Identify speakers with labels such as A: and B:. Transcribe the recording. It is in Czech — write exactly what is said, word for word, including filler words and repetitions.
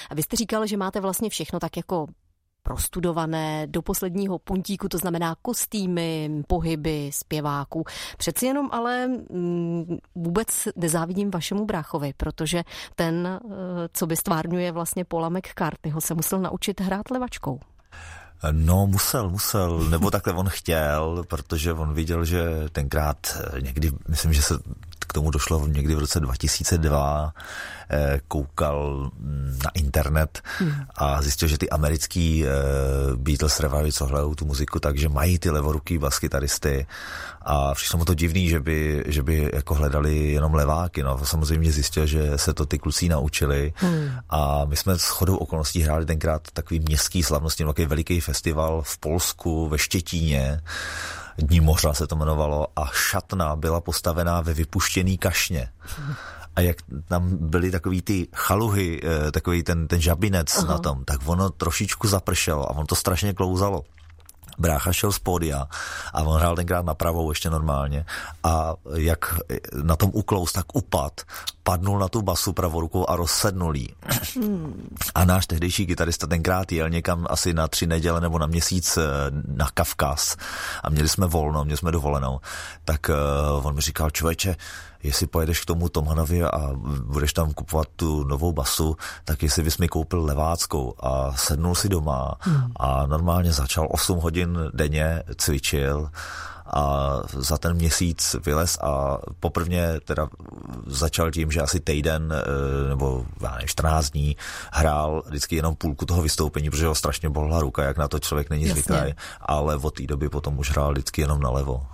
A: A vy jste říkal, že máte vlastně všechno tak jako prostudované do posledního puntíku, to znamená kostýmy, pohyby, zpěváků. Přeci jenom ale mm, vůbec nezávidím vašemu bráchovi, protože ten, co by stvárňuje vlastně Paula McCartneyho, se musel naučit hrát levačkou.
B: No, musel, musel, nebo takhle on chtěl, protože on viděl, že tenkrát někdy, myslím, že se k tomu došlo někdy v roce dva tisíce dva, koukal na internet a zjistil, že ty americký Beatles revival, co hrajou tu muziku, takže mají ty levoruký baskytaristy a přišlo mu to divný, že by, že by jako hledali jenom leváky. No, samozřejmě zjistil, že se to ty kluci naučili hmm. a my jsme shodou okolností hráli tenkrát takový městský slavnostní, takový veliký festival v Polsku, ve Štětíně, Dní moře se to jmenovalo, a šatna byla postavená ve vypuštěný kašně. A jak tam byly takový ty chaluhy, takový ten, ten žabinec Aha. na tom, tak ono trošičku zapršelo a ono to strašně klouzalo. Brácha šel z pódia a on hrál tenkrát na pravou ještě normálně a jak na tom uklous, tak upad, padnul na tu basu pravou rukou a rozsednul jí. Hmm. A náš tehdejší kytarista tenkrát jel někam asi na tři neděle nebo na měsíc na Kavkaz a měli jsme volno, měli jsme dovolenou, tak uh, on mi říkal, člověče, jestli pojedeš k tomu Tomanovi a budeš tam kupovat tu novou basu, tak jestli bys mi koupil leváckou. A sednul si doma hmm. a normálně začal osm hodin denně, cvičil a za ten měsíc vylez a poprvně teda začal tím, že asi týden nebo já nevím, čtrnáct dní hrál vždycky jenom půlku toho vystoupení, protože ho strašně bolila ruka, jak na to člověk není zvyklý, ale od té doby potom už hrál vždycky jenom nalevo.